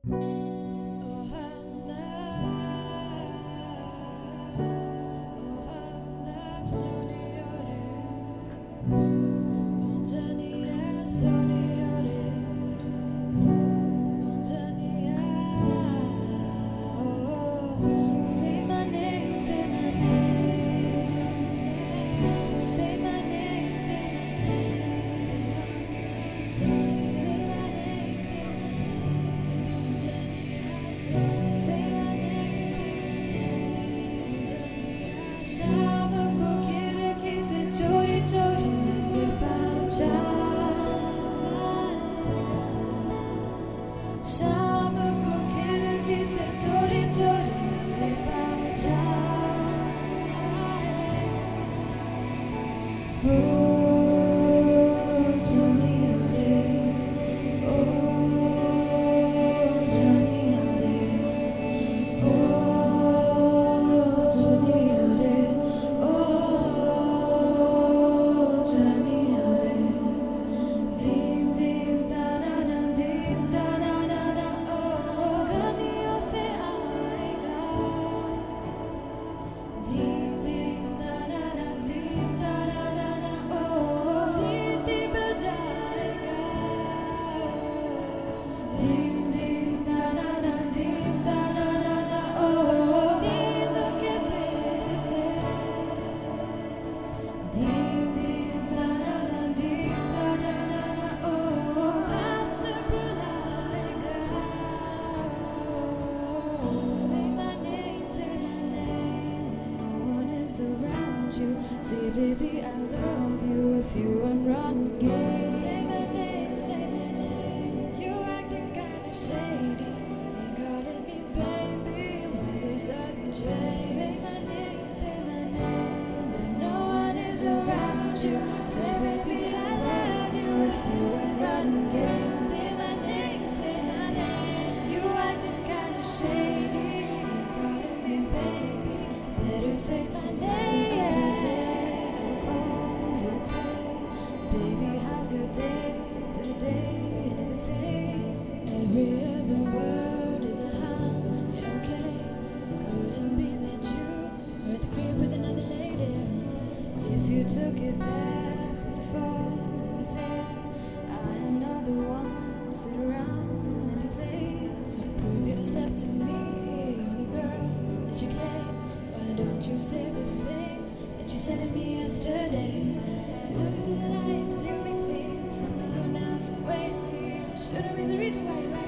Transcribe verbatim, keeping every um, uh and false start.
चोरी चोरी लगे पाँचा शाम को खिड़की से चोरी चोरी लगे पाँचा ओ सोनिया रे ओ जानिया रे ओ सोनिया रे ओ जानिया रे दीम दीम ताना दीम ताना ना ओ गलियों से आएगा दीम दीम ताना दीम ताना ना ओ सीटी बजाएगा दीम दीम ताना दीम ताना ना ओ नींद के पेड़ से दीम दीम ताना दीम ताना ना ओ आस बुलाएगा say my name say my name no one is around you say baby I love you if you run run gay say my name say my name you acting kinda shady ain't calling me baby why there's certain change say my name say my name if no one is around you say baby I love you if you run run gay say my name say my name you acting kinda shady ain't calling me baby better say my name every day I will call you and say baby how's your day but a day ain't the same every other word is a how yeah okay couldn't be that you were at the crib with another lady if you took it there first of all let me say I am not the one to sit around and be played so prove yourself to me you're the girl that you claim why don't you say the things that you said to me yesterday losing that I am assuming things sometimes you're not so way it seems shouldn't be the reason why you